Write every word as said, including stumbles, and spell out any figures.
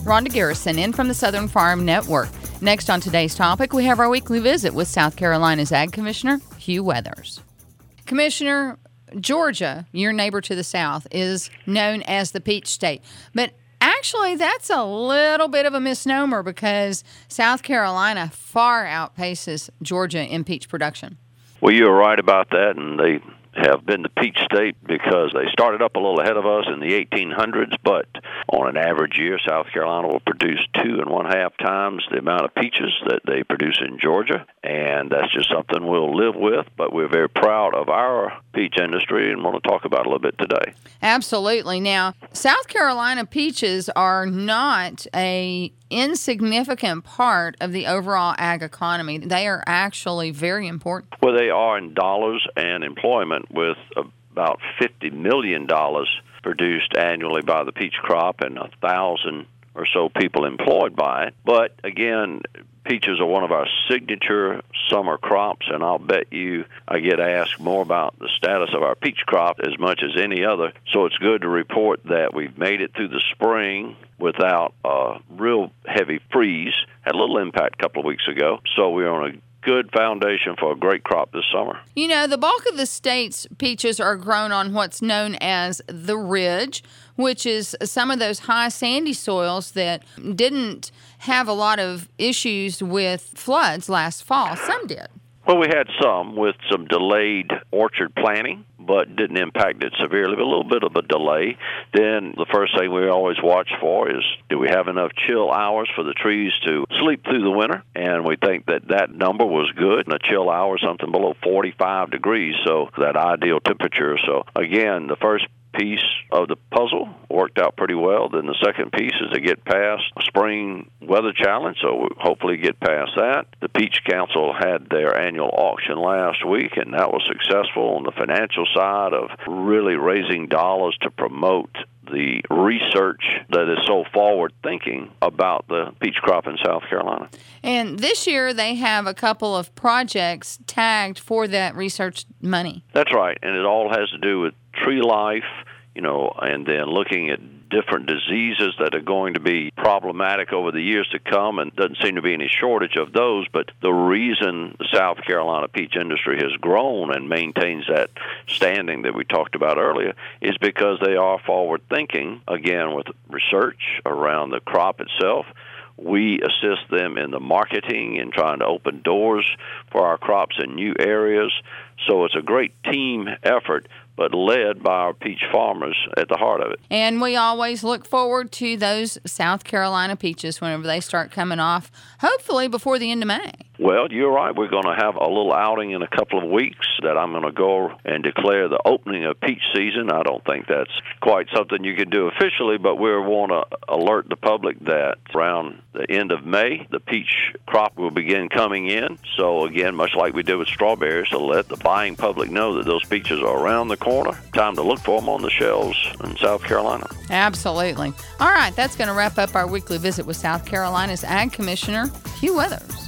Rhonda Garrison in from the Southern Farm Network. Next on today's topic, we have our weekly visit with South Carolina's Ag Commissioner, Hugh Weathers. Commissioner, Georgia, your neighbor to the south, is known as the peach state. But actually, that's a little bit of a misnomer because South Carolina far outpaces Georgia in peach production. Well, you're right about that, and they have been the peach state because they started up a little ahead of us in the eighteen hundreds, but on an average year, South Carolina will produce two and one half times the amount of peaches that they produce in Georgia, and that's just something we'll live with, but we're very proud of our peach industry and want to talk about it a little bit today. Absolutely. Now, South Carolina peaches are not a insignificant part of the overall ag economy. They are actually very important. Well, they are in dollars and employment, with about fifty million dollars produced annually by the peach crop and a thousand or so people employed by it. But again, peaches are one of our signature summer crops, and I'll bet you I get asked more about the status of our peach crop as much as any other. So it's good to report that we've made it through the spring without a real heavy freeze. Had a little impact a couple of weeks ago, so we're on a good foundation for a great crop this summer. You know, the bulk of the state's peaches are grown on what's known as the ridge, which is some of those high sandy soils that didn't have a lot of issues with floods last fall. Some did. Well, we had some with some delayed orchard planting, but didn't impact it severely, but a little bit of a delay. Then the first thing we always watch for is, do we have enough chill hours for the trees to sleep through the winter? And we think that that number was good. And a chill hour, something below forty-five degrees, so that ideal temperature. So again, the first piece of the puzzle worked out pretty well. Then the second piece is to get past a spring weather challenge, so we'll hopefully get past that. The Peach Council had their annual auction last week, and that was successful on the financial side of really raising dollars to promote the research that is so forward-thinking about the peach crop in South Carolina. And this year they have a couple of projects tagged for that research money. That's right, and it all has to do with tree life, you know, and then looking at different diseases that are going to be problematic over the years to come, and doesn't seem to be any shortage of those. But the reason the South Carolina peach industry has grown and maintains that standing that we talked about earlier is because they are forward-thinking, again, with research around the crop itself. We assist them in the marketing and trying to open doors for our crops in new areas. So it's a great team effort, but led by our peach farmers at the heart of it. And we always look forward to those South Carolina peaches whenever they start coming off, hopefully before the end of May. Well, you're right. We're going to have a little outing in a couple of weeks that I'm going to go and declare the opening of peach season. I don't think that's quite something you can do officially, but we want to alert the public that around the end of May, the peach crop will begin coming in. So, again, much like we did with strawberries, to let the buying public know that those peaches are around the corner. Time to look for them on the shelves in South Carolina. Absolutely. All right, that's going to wrap up our weekly visit with South Carolina's Ag Commissioner, Hugh Weathers.